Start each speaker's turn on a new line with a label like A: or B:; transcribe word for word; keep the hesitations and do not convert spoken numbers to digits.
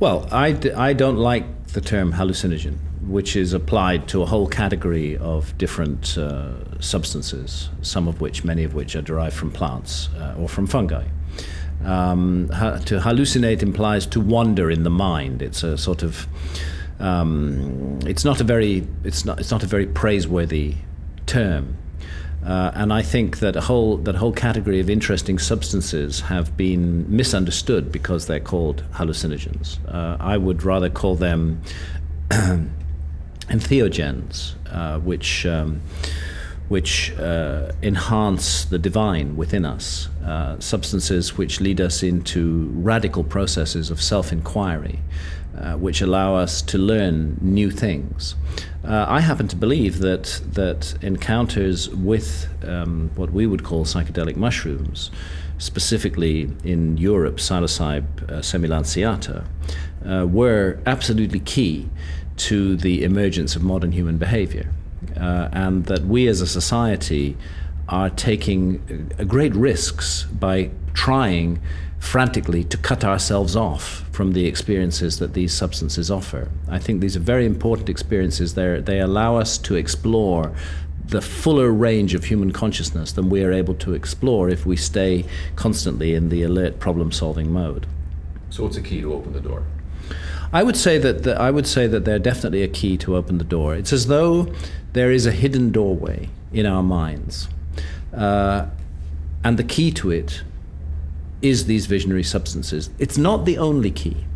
A: Well, I, d- I don't like the term hallucinogen, which is applied to a whole category of different uh, substances, some of which, many of which are derived from plants uh, or from fungi. Um, ha- to hallucinate implies to wander in the mind. It's a sort of, um, it's not a very, it's not, it's not a very praiseworthy term. Uh, and I think that a whole that whole category of interesting substances have been misunderstood because they're called hallucinogens. Uh, I would rather call them entheogens, uh, which um, which uh, enhance the divine within us, uh, substances which lead us into radical processes of self-inquiry, uh, which allow us to learn new things. Uh, I happen to believe that that encounters with um, what we would call psychedelic mushrooms, specifically in Europe, psilocybe uh, semilanceata, uh, were absolutely key to the emergence of modern human behavior. Uh, and that we as a society are taking uh, great risks by trying frantically to cut ourselves off from the experiences that these substances offer. I think these are very important experiences. They're, they allow us to explore the fuller range of human consciousness than we are able to explore if we stay constantly in the alert problem-solving mode.
B: So what's a key to open the door?
A: I would say that the, I would say that they're definitely a key to open the door. It's as though there is a hidden doorway in our minds, uh, and the key to it is these visionary substances. It's not the only key.